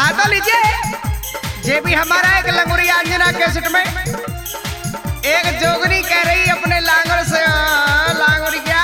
हाँ तो लीजिए, ये भी हमारा एक लंगुरी अंजना कैसेट में एक जोगनी कह रही अपने लांगुर से, लांगुरी क्या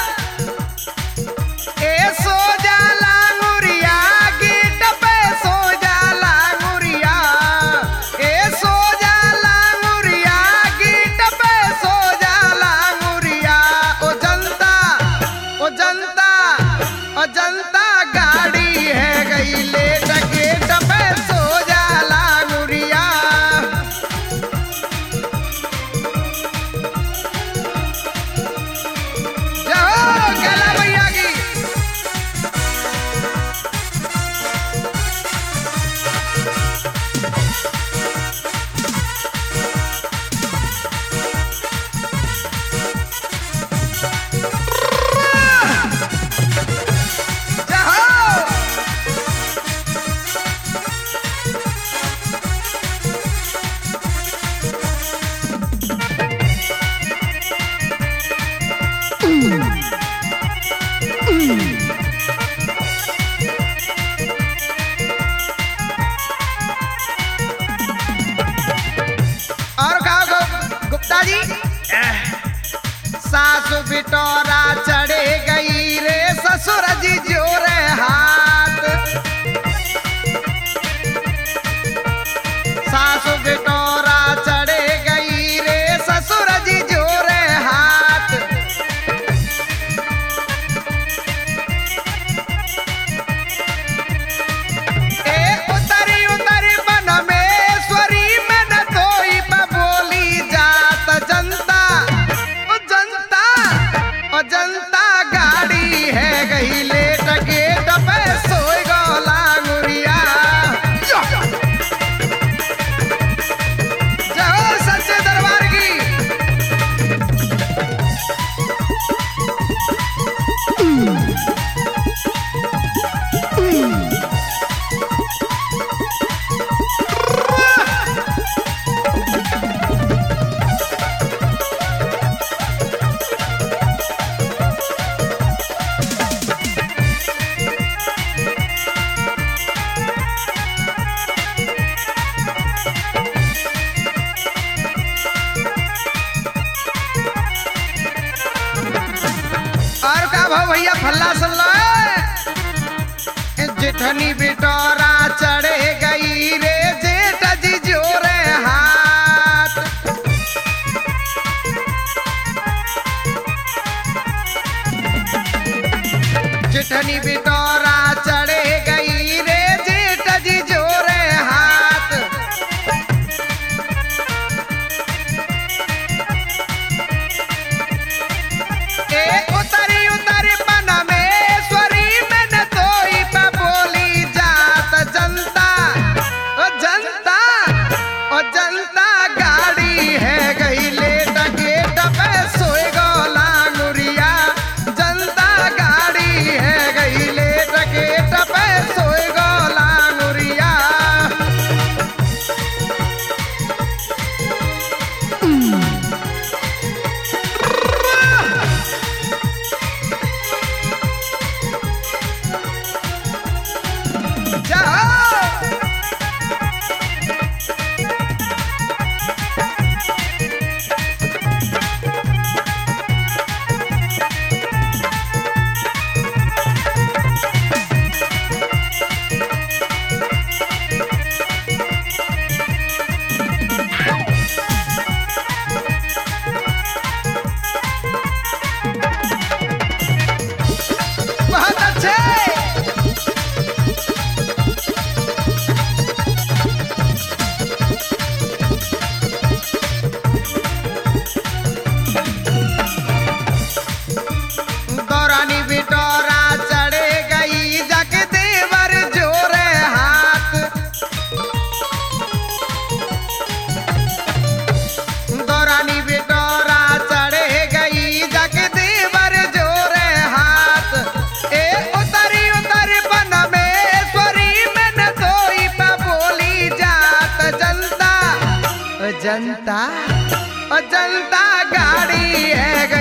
ए सो जा लांगुरिया गिट पे सो जा लांगुरिया, ए सो जा लांगुरिया गिट पे सो जा लांगुरिया। ओ जनता ओ जनता ओ जनता गाड़ी है गई लेट गेट पे सो जा लांगुरिया। जाओ गला भैया की और कहो गुप्ता जी, सासु बिटोरा चढ़े गई रे ससुर जी जोरे हाथ, सासु बिटोरा चढ़े गई रे ससुर जी जोरे हाथ। ए उतरी उतरी बन में स्वरी में न कोई बोली जात जनता ओ जनता ओ जनता गाड़ी है गई लेट गेट पे सोई गो लांगुरिया। जाओ सच्चे दरबार की और का भाव भैया फल्ला सल्ला जेठनी बिटोरा चढ़े गई रे जेठ जी जोरे हाथ। जेठनी बिटोरा चढ़े गई रे जेठ जी जोरे हाथ। ए उतरी उतरी बन में स्वरी में न कोई बोली जात जनता ओ जनता ओ जनता गाड़ी है गई लेट गेट पे सोए गो लांगुरिया। जनता गाड़ी है गई लेट गेट पे सोए गो लांगुरिया। जाओ बहुत अच्छे दौरानी बिटोरा चढ़े गई जग देवर जोरे हाथ। दौरानी बिटोरा चढ़े गई जग देवर जोरे हाथ। ए उतरी उतरी बन में स्वरी में न कोई बोली जात जनता ओ जनता ओ जनता गाड़ी है